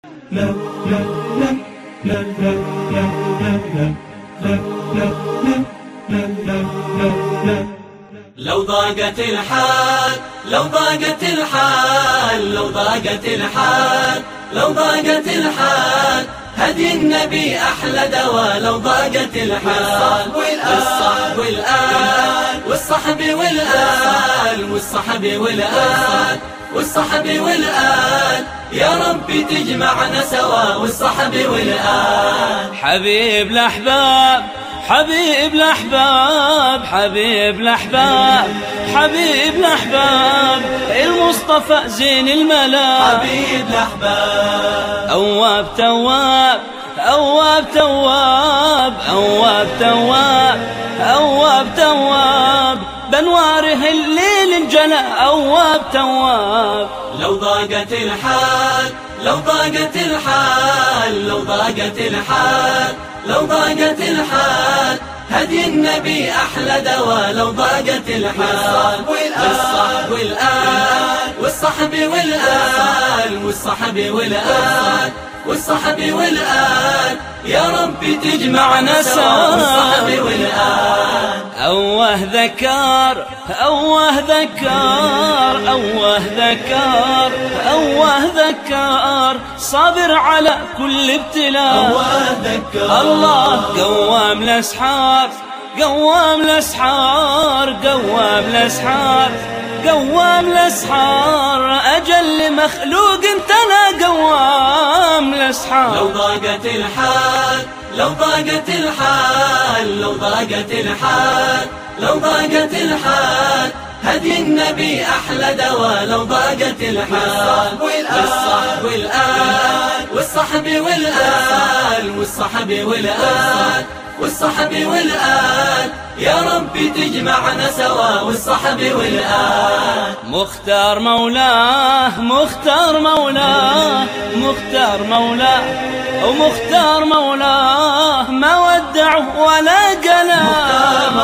لو ضاقت الحال لو ضاقت الحال لو ضاقت الحال لو ضاقت الحال هدي النبي أحلى دواء. لو ضاقت الحال الصحب والآل والصحب والآل والصحب والآل والصحب والآل يا ربي تجمعنا سوا والصحب والآل. حبيب الأحباب حبيب الأحباب حبيب الأحباب حبيب الأحباب المصطفى زين الملا. حبيب الأحباب أواب تواب أواب تواب أواب تواب أواب تواب بنواره الليل انجلى أواب تواب. لو ضاقت الحال لو ضاقت الحال لو ضاقت الحال لو ضاقت الحال هدي النبي أحلى دواء. لو ضاقت الحال الصحب والآل والصحب والآل والصحب والآل والصحب والآل يا ربي تجمعنا سوا والصحب والآل. أوه ذكر أوه ذكر أوه ذكر أوه ذكر صابر على كل ابتلاء. أوه ذكر الله قوام الأسحار قوام الأسحار قوام الأسحار قوام الأسحار أجل مخلوق انتنا قوام الأسحار. لو ضاقت الحال لو ضاقت الحال لو ضاقت الحال لو ضاقت الحال هدي النبي أحلى دواء. لو ضاقت الحال الصحب والآل والصحب والآل والصحب والآل والصحب والآل يا ربي تجمعنا سوا والصحب والآل. مختار مولاه مختار مولاه مختار مولاه ومختار مولاه ما ودعه ولا قلاه.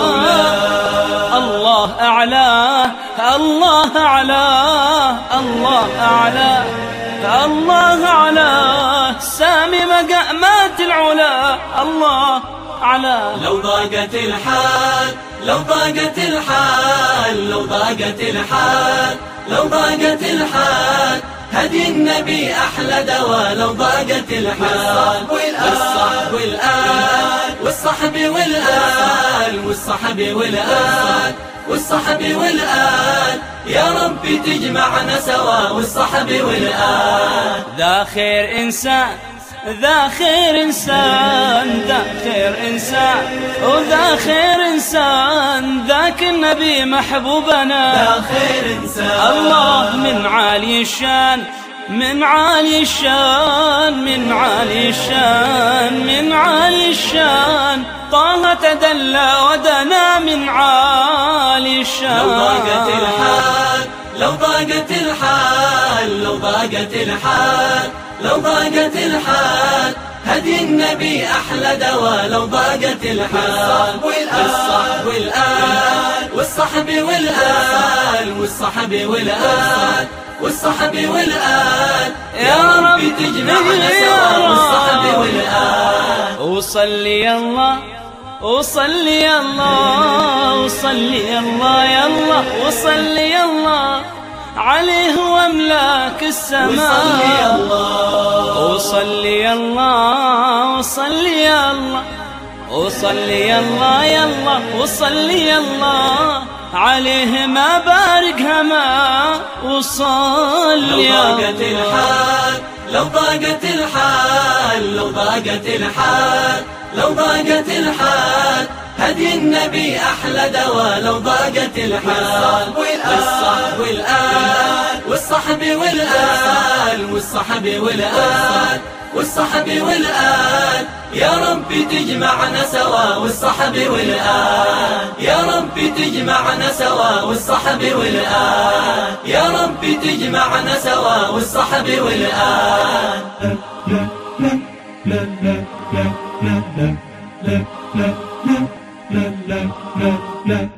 الله أعلاه الله أعلاه الله أعلاه الله أعلاه سامي مقامات العلا الله علاه. لو ضاقت الحال لو ضاقت الحال لو ضاقت الحال لو ضاقت الحال هدي النبي أحلى دواء. لو ضاقت الحال الصحب والآل والصحب والآل والصحب والآل والصحب والآل يا ربي تجمعنا سوا والصحب والآل. ذا خير إنسان ذا خير إنسان ذا خير إنسان وذا خير إنسان ذاك النبي محبوبنا. ذا خير إنسان الله من عالي الشان من عالي الشان من عالي الشان من عالي الشان طه تدلى ودنا من عالي الشان. لو ضاقت الحال لو ضاقت الحال لو ضاقت الحال لو ضاقت الحال هدي النبي أحلى دواء. لو ضاقت الحال الصحب والآل والصحب والآل والصحب والآل والصحب والآل يا ربي تجمعنا سوا والصحب والآل. وصلي الله وصلي الله وصلي الله يا الله وصلي الله عليه واملاك السماء. وصلي الله وصلي الله وصلي الله يا الله وصلي الله عليه ما بارك هما وصلي. لو ضاقت الحال لو ضاقت الحال لو ضاقت الحال لو ضاقت الحال هدي النبي أحلى دواء. لو ضاقت الحال الصحب والآل والصحب والآل والصحب والآل والصحب والآل يا ربي تجمعنا سوا والصحب والآل. يا ربي تجمعنا سوا والصحب والآل. يا ربي تجمعنا سوا والصحب والآل. لا